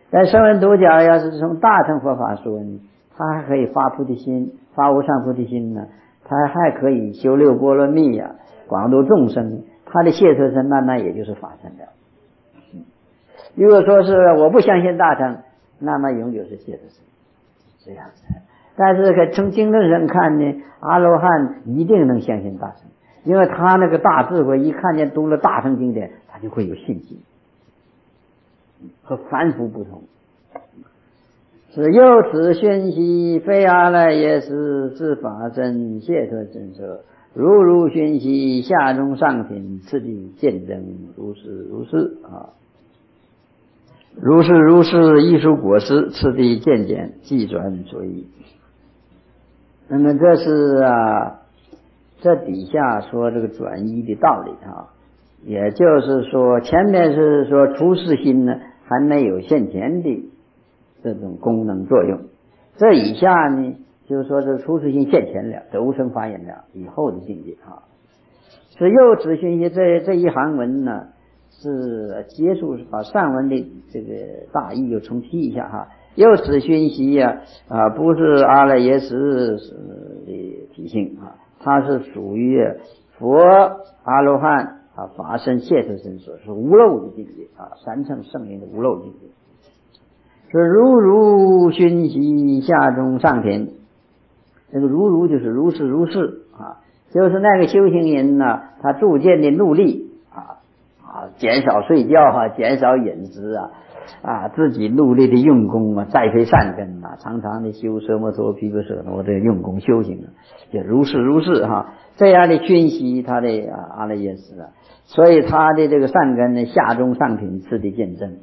但声闻独觉要是从大乘佛法说呢，他还可以发菩提心，发无上菩提心呢，他还可以修六波罗蜜呀，广度众生，他的解脱身慢慢也就是法身了。如果说是我不相信大乘，那么永久是解脱身，这样子。但是从经论上看呢，阿罗汉一定能相信大乘，因为他那个大智慧，一看见读了大乘经典，他就会有信心，和凡夫不同。是由此熏习，非阿赖耶识，是法身解脱真实，如熏习下中上品，次第见证，如是如是啊。如是如是，艺术果实，次第渐减，即转所依。那么这是这底下说这个转依的道理也就是说，前面是说出世心呢还没有现前的这种功能作用，这以下呢就是说这出世心现前了，得无生法眼了以后的境界是又此讯息这一行文呢，是结束把上文的这个大意又重提一下又此讯息不是阿赖耶识的体性它是属于佛阿罗汉法身解脱身所是无漏的境界三乘圣灵的无漏境界。是如熏习下中上品，这个如就是如是如是就是那个修行人呢，他逐渐的努力减少睡觉减少饮食自己努力的用功栽培善根常常的修奢摩陀毗婆舍那的用功修行就如是如是这样的熏习他的阿赖耶识所以他的这个善根呢，下中上品次第见证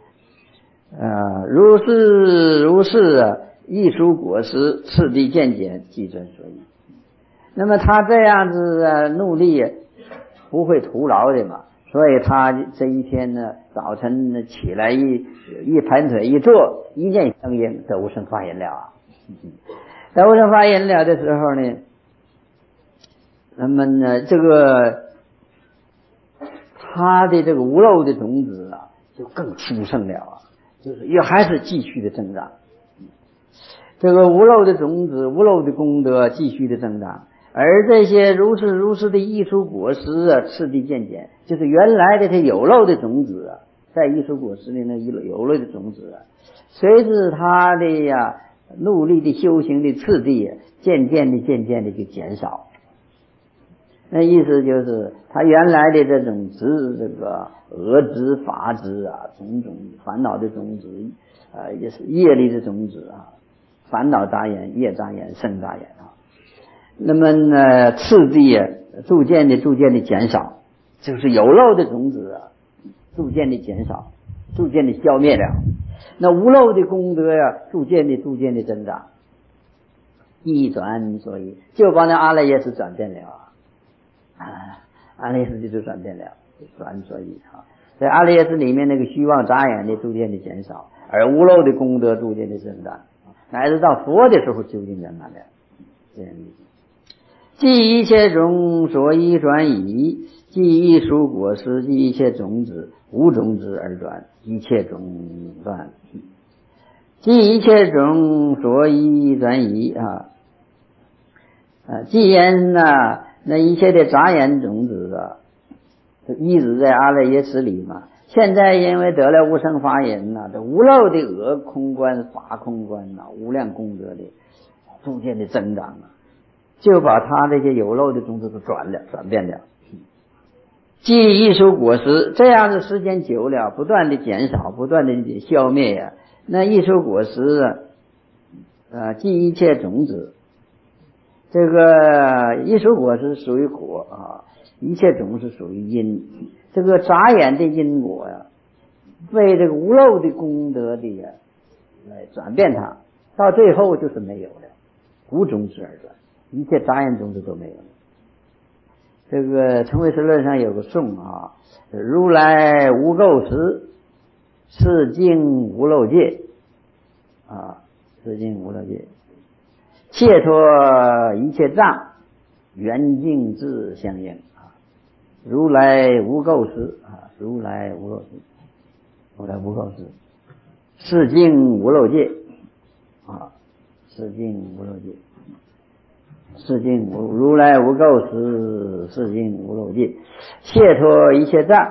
如是如是艺术果实，次第渐减，即转所依。那么他这样子努力不会徒劳的嘛，所以他这一天呢，早晨起来一盘腿一坐，一念相应，得无生法眼了得无生法眼了的时候呢，那么呢这个他的这个无漏的种子就更丰盛了就是也还是继续的增长，这个无漏的种子无漏的功德继续的增长，而这些如是如是的艺术果实次第渐减，就是原来的这有漏的种子在艺术果实里呢有漏的种子随着他的努力的修行的次第渐渐的就减少。那意思就是他原来的这种这个恶执法执种种烦恼的种子也是业力的种子烦恼杂眼业杂眼圣杂眼那么呢次第逐渐的减少，就是有漏的种子逐渐的减少，逐渐的消灭了，那无漏的功德逐渐的增长，一转所依，就把那阿赖耶识转变了阿赖耶识就转变了，转所依在阿赖耶识里面那个虚妄杂眼的逐渐的减少，而无漏的功德逐渐的增长，乃至到佛的时候究竟圆满了。这样即一切种所依转移，即一蔬果实，即一切种子无种子而转，一切种转即一切种所依转移既然那一切的杂眼种子一直在阿赖耶识里嘛，现在因为得了无生法眼这无漏的恶空观法空观无量功德的逐渐的增长就把他这些有漏的种子都转变了。即一蔬果实，这样的时间久了，不断的减少，不断的消灭那一蔬果实即一切种子，这个一蔬果实属于果一切种是属于因，这个杂眼的因果被这个无漏的功德的来转变它，到最后就是没有了，无种子而转，一切杂眼种子都没有了。这个成唯识论上有个颂如来无垢时，是净无漏界是净无漏界，切脱一切障，圆净自相应如来无垢时如来无垢时世境无漏界啊，世境无漏界，世境无如来无垢时，世境无漏界，解脱一切障，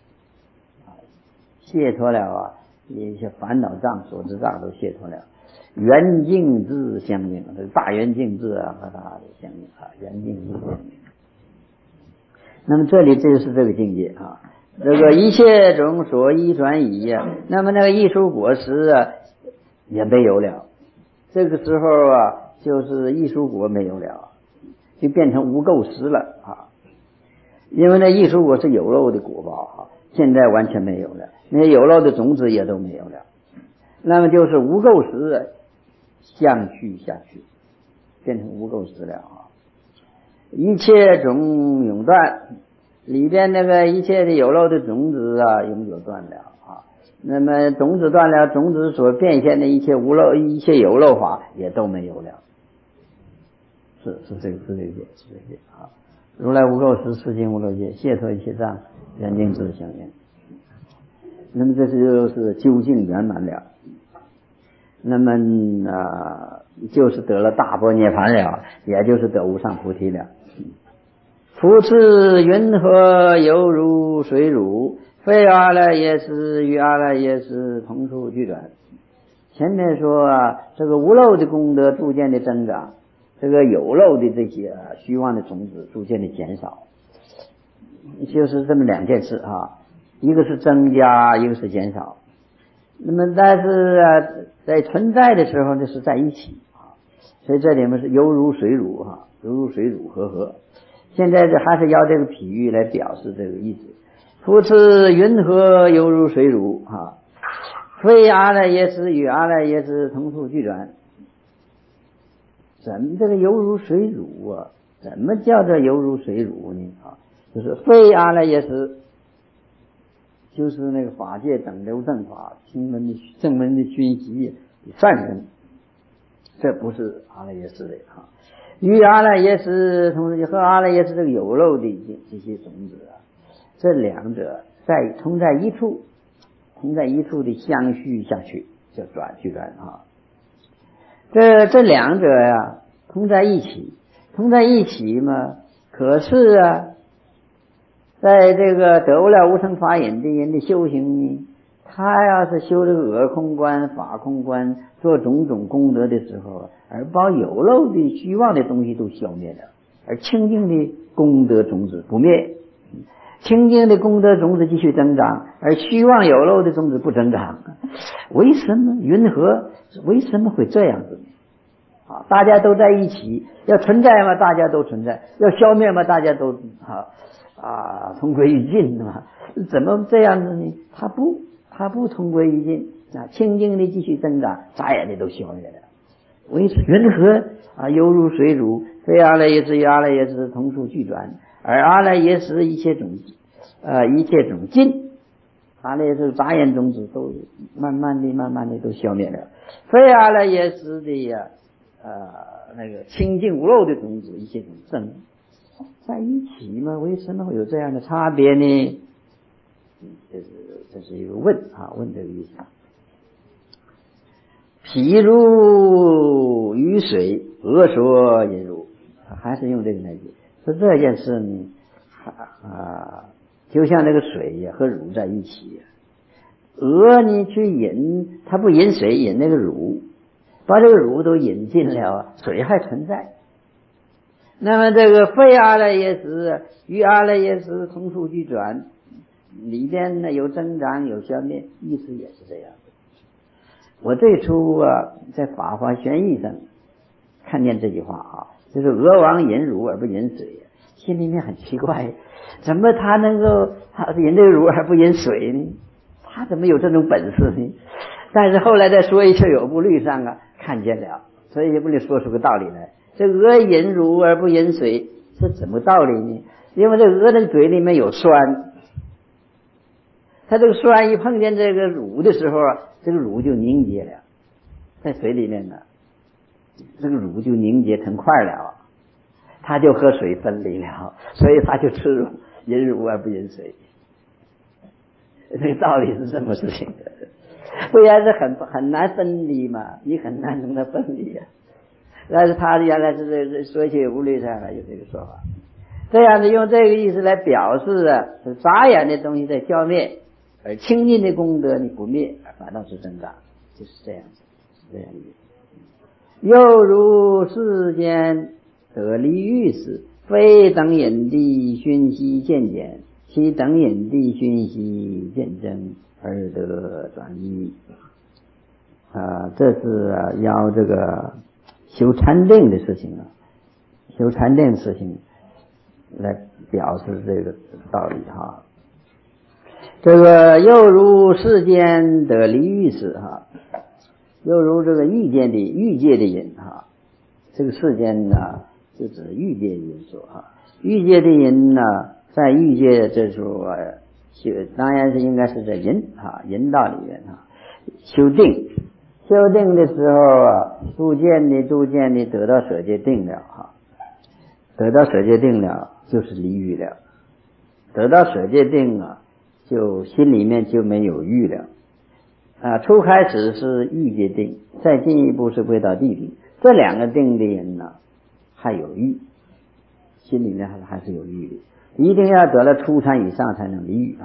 解脱了啊，一些烦恼障、所知障都解脱了。圆净智相应，这大圆净智啊和它的相应啊，圆净智相应。那么这里就是这个境界啊，这个一切种所依转移啊，那么那个艺术果实啊也没有了，这个时候啊就是艺术果没有了，就变成无垢实了啊。因为那艺术果是有漏的果报啊，现在完全没有了，那有漏的种子也都没有了，那么就是无垢实相去下去，变成无垢实了啊。一切种永断，里边那个一切的有漏的种子啊永久断了啊。那么种子断了，种子所变现的一切无漏、一切有漏法也都没有了。是这个啊。如来无垢时，世境无漏界，解脱一切障，圆净智相应。那么这就是究竟圆满了。那么就是得了大般涅槃了，也就是得无上菩提了。复次云何犹如水乳，非阿赖耶识与阿赖耶识同处俱转。前面说这个无漏的功德逐渐的增长，这个有漏的这些虚妄的种子逐渐的减少，就是这么两件事啊，一个是增加，一个是减少。那么但是在存在的时候就是在一起啊，所以这里面是犹如水乳啊，犹如水乳和。现在还是要这个比喻来表示这个意思。复次云何犹如水乳啊，非阿赖耶识与阿赖耶识同处俱转。怎么这个犹如水乳啊？怎么叫做犹如水乳呢？啊，就是非阿赖耶识，就是那个法界等流正法正门的熏习善人，这不是阿赖耶识的啊。与阿赖耶识同时和阿赖耶识这个有漏的这些种子啊，这两者同在一处的相续下去，叫俱转啊。这两者呀同在一起嘛，可是在这个得不了无生法忍的人的修行呢，他要是修这个我空观、法空观，做种种功德的时候，而把有漏的虚妄的东西都消灭了，而清净的功德种子不灭，清净的功德种子继续增长，而虚妄有漏的种子不增长。为什么云何？为什么会这样子呢？啊，大家都在一起，要存在嘛，大家都存在；要消灭嘛，大家都同归于尽嘛。怎么这样子呢？他不同归于尽啊，清净的继续增长，杂眼的都消灭了。为什么云何犹如水乳，非阿赖耶识与阿赖耶识同处俱转，而阿赖耶识一切种尽，阿赖耶识杂眼种子都慢慢的都消灭了，非阿赖耶识的那个清净无漏的种子一切种生在一起嘛？为什么会有这样的差别呢？这是一个问这个意思。譬如雨水，俄说引乳，还是用这个来解。说这件事呢，就像那个水和乳在一起，鹅呢去引，它不引水，引那个乳，把这个乳都引进了，水还存在。那么这个非阿赖耶识与阿赖耶识同处俱转，里边呢有增长有消灭，意思也是这样。我最初在法华玄义上看见这句话就是鹅王引乳而不引水，心里面很奇怪，怎么他能够引这个乳而不引水呢？他怎么有这种本事呢？但是后来在说一切有部律上看见了，所以也不能说出个道理来。这鹅引乳而不引水是怎么道理呢？因为这鹅的嘴里面有酸，它这个酸一碰见这个乳的时候这个乳就凝结了，在水里面这个乳就凝结成块了，它就和水分离了，所以它就吃乳，引乳而不引水。这个道理是这么事情的。 不然是很难分离嘛，你很难从它分离啊。但是他原来是说起无虑上来有这个说法，这样子用这个意思来表示啊，是杂染的东西在消灭，而清净的功德你不灭，反倒是增长，就是这样子，是这样的意思。又如世间得离欲时，非等引地熏习渐减，其等引地熏习渐增，而得转移。这是要这个修禅定的事情啊，修禅定的事情来表示这个道理哈。这个又如世间得离欲时哈，又如这个欲界的人哈，这个世间呢就指欲界的因素哈。欲界的人呢，在欲界这时候当然是应该是在人道里面修定的时候逐渐的得到舍戒定了得到舍戒定了就是离欲了，得到舍戒定就心里面就没有欲了初开始是欲界定，再进一步是归到地定，这两个定的人呢还有欲，心里面还是有欲的，一定要得了初禅以上才能离欲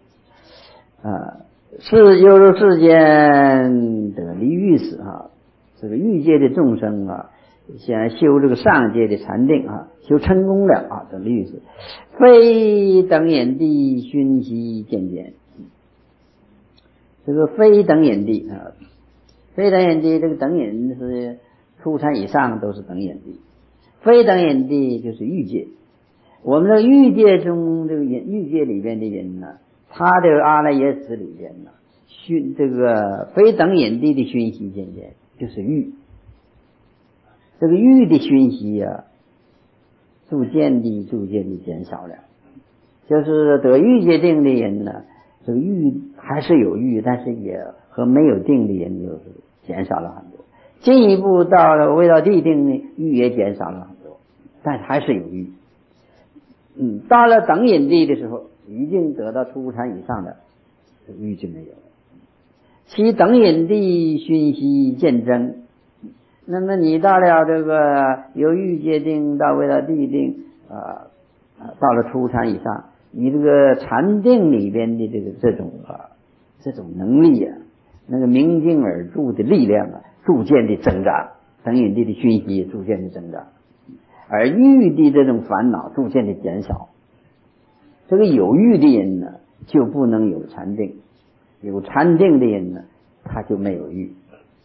是又如世间得离欲时这个欲界的众生想修这个上界的禅定修成功了得离欲时，非等眼地熏习渐减。这个非等眼地非等眼地，这个等眼是初禅以上都是等眼地，非等眼地就是欲界。我们的欲界中，这个欲界里边的人呢，他的阿赖耶识里边呢，这个非等眼地的熏习渐减，就是欲。这个欲的熏习逐渐地减少了。就是得欲界定的人呢，这个欲还是有欲，但是也和没有定的人就是减少了很多。进一步到了未到地定呢，欲也减少了很多，但还是有欲。到了等引地的时候，已经得到初禅以上的欲就没有了。其等引地熏习渐增，那么你到了这个由欲界定到未到地定到了初禅以上，你这个禅定里边的这种能力那个明镜而住的力量逐渐的增长，等引地的熏习逐渐的增长，而欲的这种烦恼逐渐的减少。这个有欲的人呢，就不能有禅定；有禅定的人呢，他就没有欲。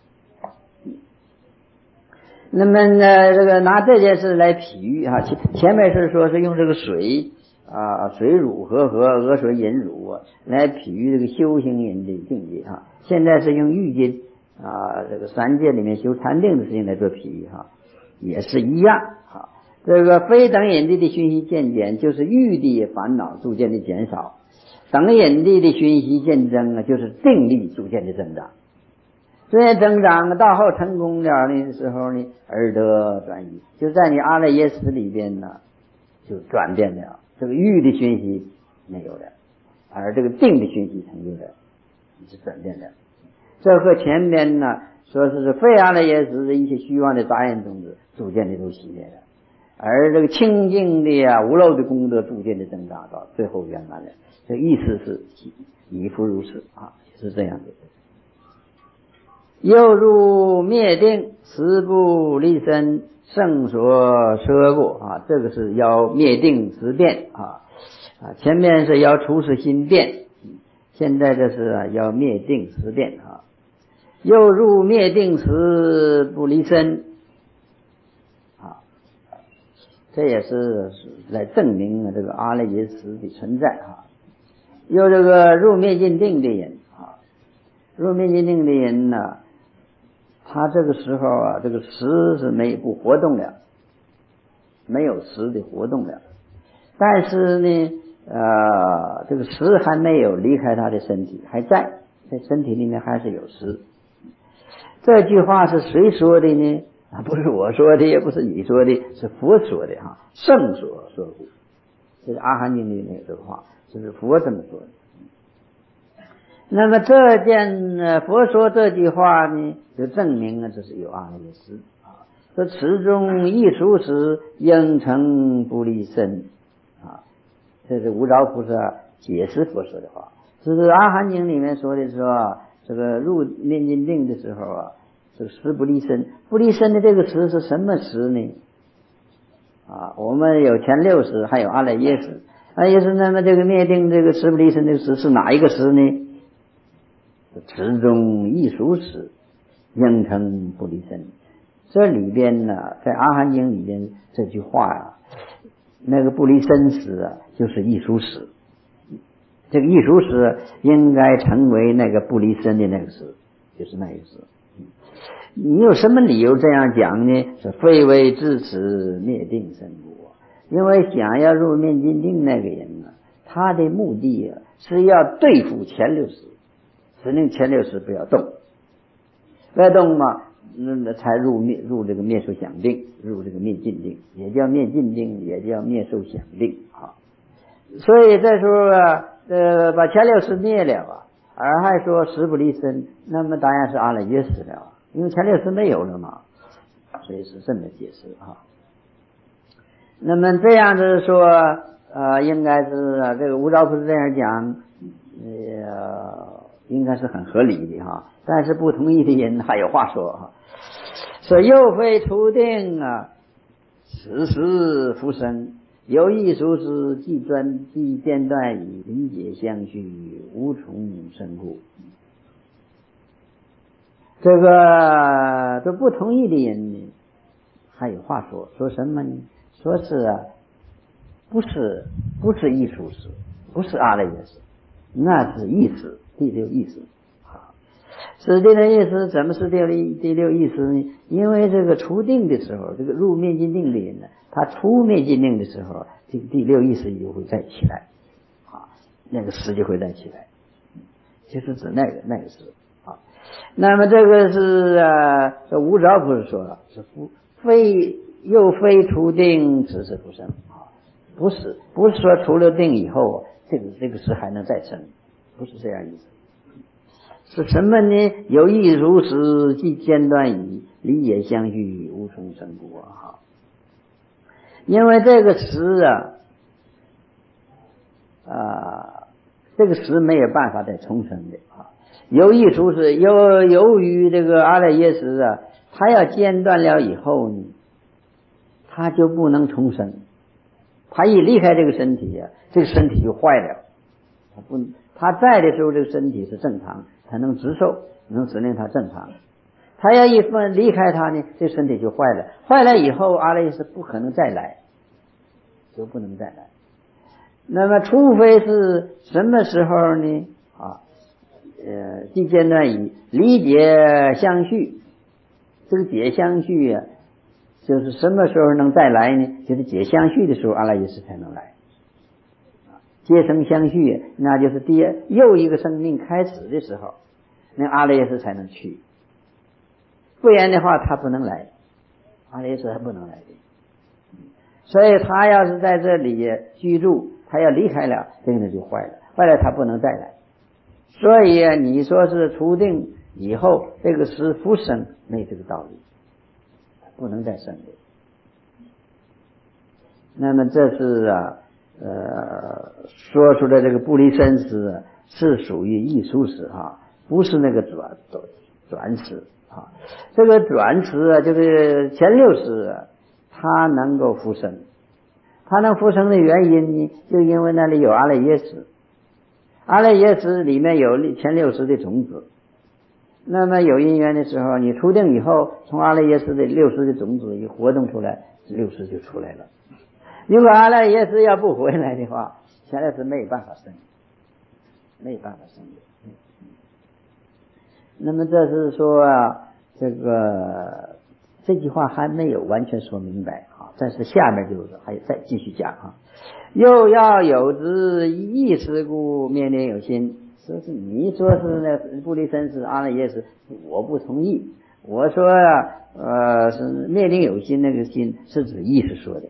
那么呢，这个拿这件事来比喻前面是说是用这个水乳和鹅水饮乳来比喻这个修行人的境界现在是用欲界这个三界里面修禅定的事情来做比喻也是一样这个非等引地的熏习渐减，就是欲的烦恼逐渐的减少；等引地的熏习渐增就是定力逐渐的增长。逐渐增长到后成功了的时候呢，而得转移，就在你阿赖耶识里边呢，就转变了，这个欲的熏习没有了，而这个定的熏习成就了，是转变了。这和前面呢说是非阿赖耶识的一些虚妄的杂念种子逐渐的都熄灭了，而这个清净的无漏的功德逐渐的增长到最后圆满了。这意思是亦复如是是这样的。又如灭定十不离身，圣所摄过这个是要灭定十变前面是要除十心变，现在这是要灭定十变又如灭定十不离身这也是来证明这个阿赖耶识的存在又这个入灭尽定的人入灭尽定的人呢，他这个时候这个识是不活动了，没有识的活动了，但是呢这个识还没有离开他的身体，还在身体里面还是有识。这句话是谁说的呢？不是我说的，也不是你说的，是佛说的圣所说故。这是阿含经里面有这个话，这是佛这么说的。 那么这件佛说这句话呢，就证明了这是有阿赖耶识啊。说此中亦属时，应成不离身啊。这是无着菩萨解释佛说的话。这是阿含经里面说的说，这个入灭尽定的时候啊，这个识不离身。不离身的这个识是什么识呢？啊，我们有前六识，还有阿赖耶识。阿赖耶识，那么这个灭定这个识不离身这个识是哪一个识呢？此中亦属识，应成不离身。这里边呢，在阿含经里边这句话啊，那个不离身识啊，就是亦属识。这个亦属识应该成为那个不离身的那个识，就是那个识。你有什么理由这样讲呢？是非为至此灭定身故。因为想要入灭尽定那个人呢，他的目的啊是要对付前六识，使令前六识不要动，不要动嘛，那才入这个灭受想定，入这个灭尽定，也叫灭尽定，也叫灭受想定啊。所以这时候啊，把前六识灭了啊，而还说识不离身，那么当然是阿赖耶识了，因为前六识没有了嘛，所以是这么解释啊。那么这样子说，应该是这个无着菩萨这样讲，应该是很合理的哈。但是不同意的人还有话说哈，说又非初定啊，此时复生。有亦属是既间断以理解相续，无从生故。这不同意的人呢，还有话说，说什么呢？说是不是亦属识，不是阿赖耶识，那是意识，第六意识。是第六意识，怎么是第六意识呢？因为这个初定的时候，这个入灭尽定的人呢，他出灭尽定的时候，这个第六意识就会再起来，那个识就会再起来，就是指那个识啊。那么这个是这无着不是说是又非初定此识不生啊，不是说除了定以后，这个识还能再生，不是这样意思。是什么呢？有亦如实，既间断以理解相续，无从生故啊！因为这个识这个识没有办法再重生的啊。有亦如实，由于这个阿赖耶识它要间断了以后呢，它就不能重生。它一离开这个身体这个身体就坏了。他在的时候，这个身体是正常，才能直受，能使令他正常。他要一离开他呢，这身体就坏了。坏了以后，阿赖耶识不可能再来，就不能再来。那么，除非是什么时候呢？既间断以理解相续，这个解相续就是什么时候能再来呢？就是解相续的时候，阿赖耶识才能来。接生相续，那就是又一个生命开始的时候，那阿赖耶识才能去，不然的话他不能来，阿赖耶识还不能来的。所以他要是在这里居住，他要离开了，这个就坏了，坏了他不能再来。所以你说是初定以后这个是复生，没这个道理，不能再生的。那么这是说出来这个不离身识是属于亦属识不是那个转识这个转识就是前六识它能够复生，它能复生的原因呢，就因为那里有阿赖耶识，阿赖耶识里面有前六识的种子。那么有因缘的时候，你初定以后，从阿赖耶识的六识的种子一活动出来，六识就出来了。如果阿赖耶识要不回来的话，前六识没有办法生，没有办法生的。那么这是说这句话还没有完全说明白但是下面就是还再继续讲又要有之意识故灭定有心。说是你说是那不离身是阿赖耶识，我不同意。我说是灭定有心，那个心是指意识说的，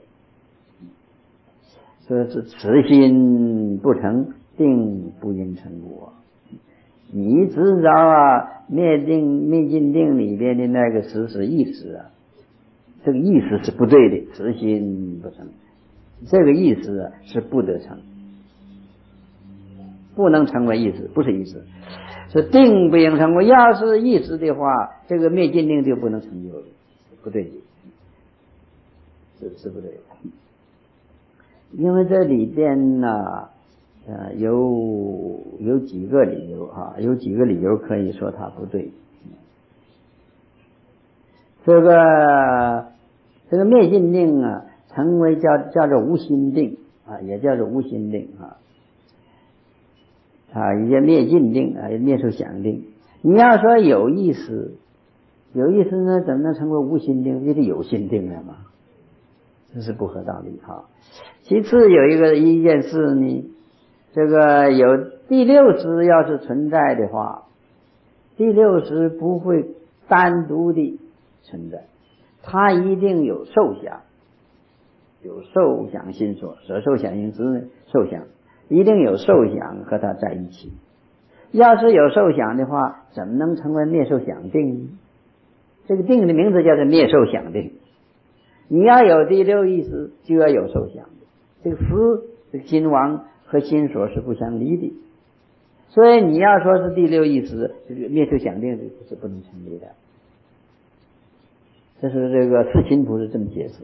说是此心不成，定不应成故。 你执着灭尽定里边的那个识是意识这个意识是不对的，执心不成，这个意识是不得成，不能成为意识，不是意识，是定不应成为。要是意识的话，这个灭尽定就不能成就了，不对的，是不对的。因为这里边呢有几个理由有几个理由可以说它不对。这个灭尽定成为叫做无心定也叫做无心定一些灭尽定灭受想定。你要说有意识呢，怎么能成为无心定？就得有心定了嘛，这是不合道理其次有一件事呢，这个有第六识要是存在的话，第六识不会单独的存在，它一定有受想，有受想心所受想行识，受想一定有受想和它在一起。要是有受想的话，怎么能成为灭受想定呢？这个定的名字叫做灭受想定。你要有第六意识，就要有受想。这个识，这个心王和心所是不相离的，所以你要说是第六意识，这个灭受想定是不能成立的。这是这个四亲图是这么解释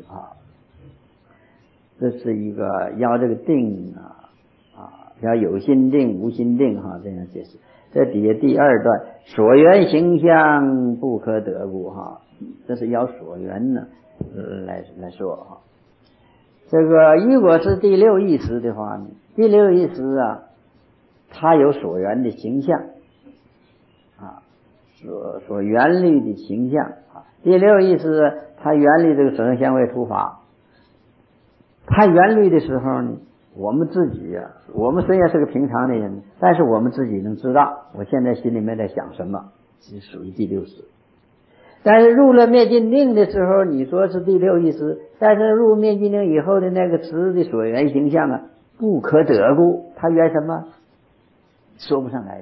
这是一个要这个定要有心定无心定这样解释。这底下第二段，所缘形象不可得故这是要所缘呢来说这个如果是第六意识的话呢，第六意识它有所缘的形象所缘虑的形象第六意识它缘虑这个色声香味触法，它缘虑的时候呢，我们自己我们虽然是个平常的人，但是我们自己能知道我现在心里面在想什么，是属于第六识。但是入了灭尽定的时候，你说是第六意识，但是入灭尽定以后的那个识的所缘形象不可得故，它缘什么说不上来的。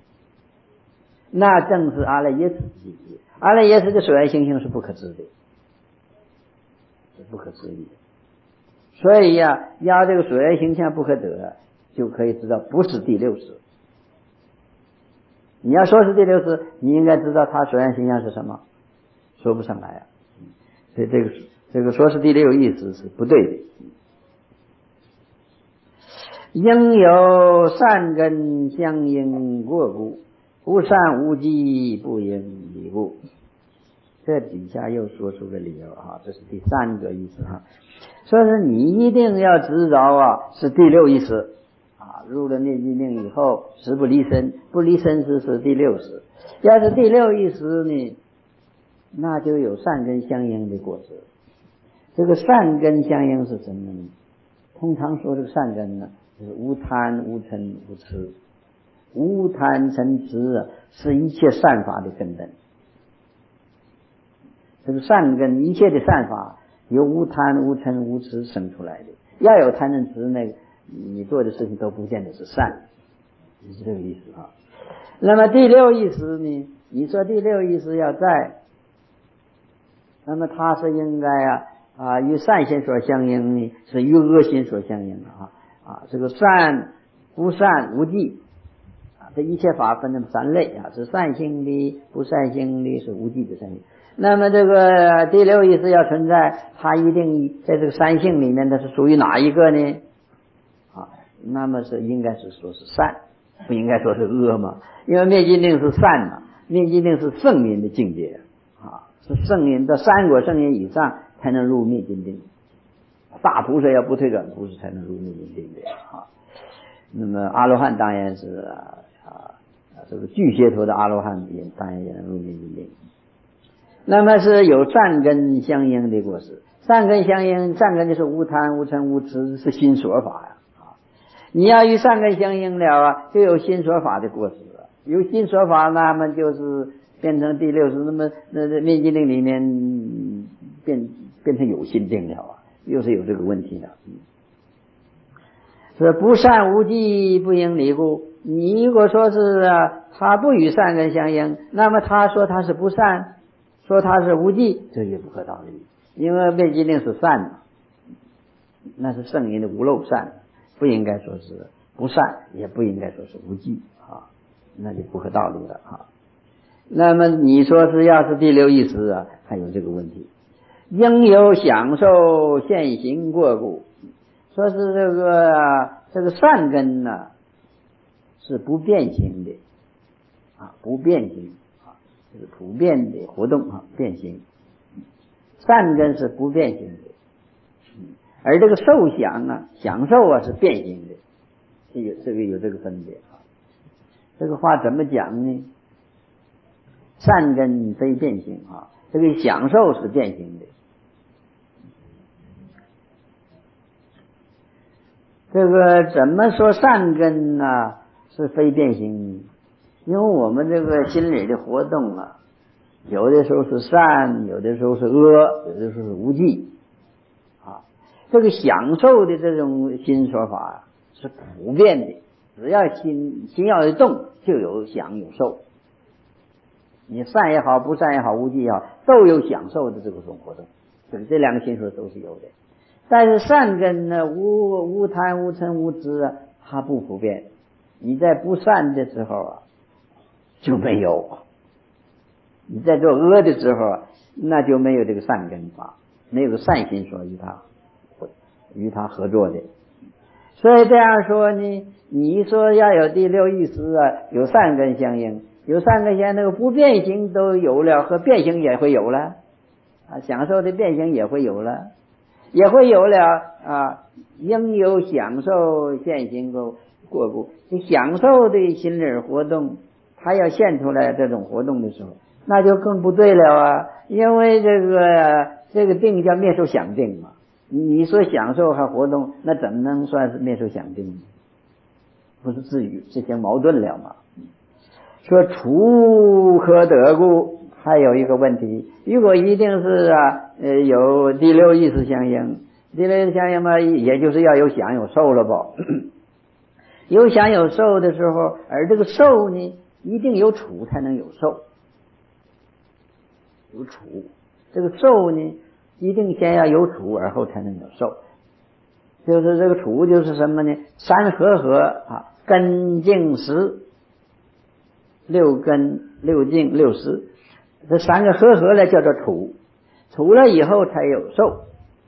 那正是阿赖耶识境界，阿赖耶识的所缘形象是不可知的，是不可思议的。所以要这个所缘形象不可得，就可以知道不是第六识。你要说是第六识，你应该知道它所缘形象是什么，说不上来所以这个说是第六意识是不对的。应有善根相应过故，无善无记不应离故。这底下又说出个理由这是第三个意思说是你一定要知道是第六意识入了灭尽定以后，识不离身，不离身是第六识。要是第六意识呢，那就有善根相应的果实。这个善根相应是什么呢？通常说这个善根呢，就是无贪无嗔无痴。无贪嗔痴是一切善法的根本。这个善根，一切的善法由无贪无嗔无痴生出来的。要有贪嗔痴，那个你做的事情都不见得是善，是这个意思那么第六意识呢，你说第六意识要在，那么它是应该与善心所相应呢，是与恶心所相应的这个善不善无记这一切法分成三类是善性的、不善性的，是无记的善性。那么这个第六意识要存在，它一定在这个三性里面，它是属于哪一个呢？那么是应该是说是善，不应该说是恶嘛？因为灭尽定是善嘛，灭尽定是圣人的境界是圣人到三果圣人以上才能入灭尽定，大菩萨要不退转菩萨才能入灭尽定的那么阿罗汉当然是这个巨蟹陀的阿罗汉当然也能入灭尽定。那么是有善根相应的果实，善根相应，善根就是无贪无嗔无痴，是心所法你要与善根相应了就有心所法的果实有心所法，那么就是变成第六识，那么那灭尽定里面变成有心定了又是有这个问题的是不善无记不应离故。你如果说是他不与善根相应，那么他说他是不善，说他是无记，这也不合道理。因为被既定是善嘛，那是圣人的无漏善，不应该说是不善，也不应该说是无记啊，那就不合道理了啊。那么你说是要是第六意识啊，还有这个问题，应有享受现行过故，说是这个善根呢是不变形的啊，不变形啊，就是普遍的活动啊，变形。善根是不变形的，而这个受想啊，享受啊是变形的，有这个分别啊。这个话怎么讲呢？善根非变形啊，这个享受是变形的。这个怎么说善根呢是非变形？因为我们这个心理的活动啊，有的时候是善，有的时候是恶，有的时候是无记啊。这个享受的这种心说法是普遍的，只要心要一动，就有享有受。你善也好，不善也好，无记也好，都有享受的这种活动，这两个心说都是有的。但是善根呢，无贪无嗔无痴啊，它不普遍。你在不善的时候啊，就没有；你在做恶的时候啊，那就没有这个善根法，没有个善心说与他合作的。所以这样说呢，你说要有第六意识啊，有善根相应，有善根相应，那个不变形都有了，和变形也会有了啊，享受的变形也会有了。也会有了啊，应有享受现行过故，享受的心理活动，它要现出来这种活动的时候，那就更不对了啊！因为这个定叫灭受想定嘛，你说享受还活动，那怎么能算是灭受想定呢？不是自相矛盾了吗？说除可得故，还有一个问题，如果一定是有第六意识相应，第六意识相应嘛，也就是要有想有受了吧？有想有受的时候，而这个受呢，一定有处才能有受，有处，这个受呢，一定先要有处，而后才能有受。就是这个处就是什么呢？三和啊，根净实。六根六净六识，这三个合了叫做处，处了以后才有受，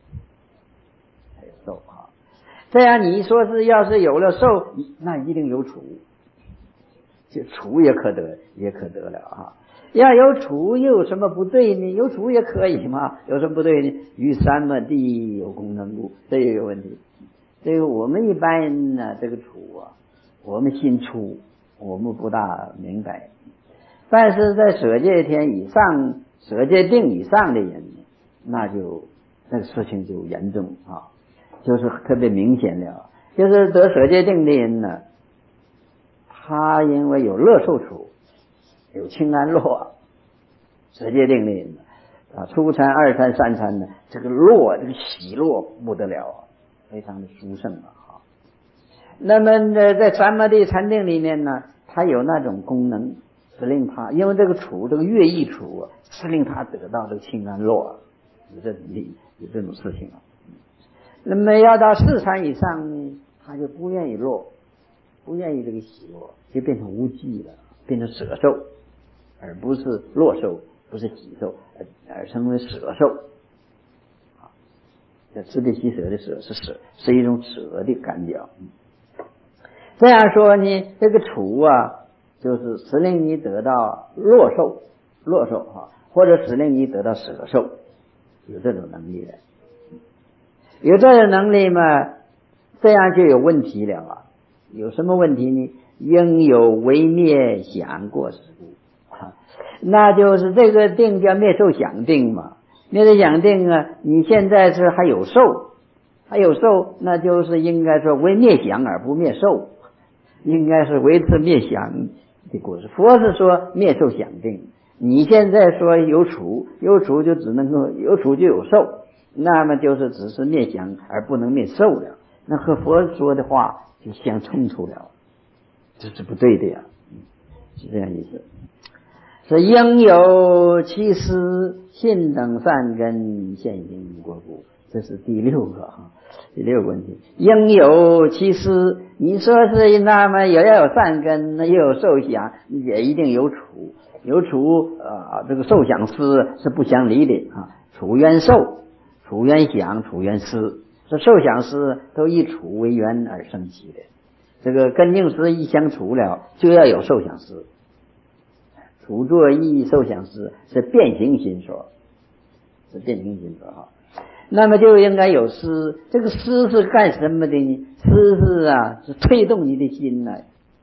啊。这样你说是要是有了受，那一定有处，就处也可得了啊。要有处又有什么不对呢？有处也可以嘛，有什么不对呢？与三摩地有功能故，这也有问题。这个我们一般人呢，这个处啊，我们心粗。我们不大明白，但是在舍戒天以上、舍戒定以上的人，那个事情就严重啊，就是特别明显了。就是得舍戒定的人呢，他因为有乐受处，有清安乐，舍戒定的人啊，初参、二参、三参呢，这个乐，这个喜乐不得了，非常的殊胜啊。那么在三摩地禅定里面呢，它有那种功能，使令它因为这个处这个乐意处使令它得到这个清安乐，有这种事情啊。那么要到四禅以上呢，他就不愿意乐，不愿意这个喜乐，就变成无记了，变成舍受，而不是乐受，不是喜受，而成为舍受。啊，这慈悲喜舍的舍是一种舍的感觉。这样说呢，这个处啊，就是使令你得到乐受啊，或者使令你得到舍受，有这种能力的。有这种能力嘛，这样就有问题了啊。有什么问题呢？应有为灭想过失故啊，那就是这个定叫灭受想定嘛。灭受想定啊，你现在是还有受，那就是应该说为灭想而不灭受。应该是维持灭想的果实。佛是说灭受想定，你现在说有处就只能够有处就有受，那么就是只是灭想而不能灭受了，那和佛说的话就相冲突了，这是不对的呀。 是这样意思。是应有其师，信等善根，现行过故。这是第六个问题。应有其师，你说是那么也要有善根，那又有受想，也一定有处。有处这个受想思是不相离的处缘受，处缘想，处缘思。这受想思都以处为缘而生起的。这个根境思一相处了，就要有受想思。处作意受想思是变形心所，那么就应该有思。这个思是干什么的呢？思是推动你的心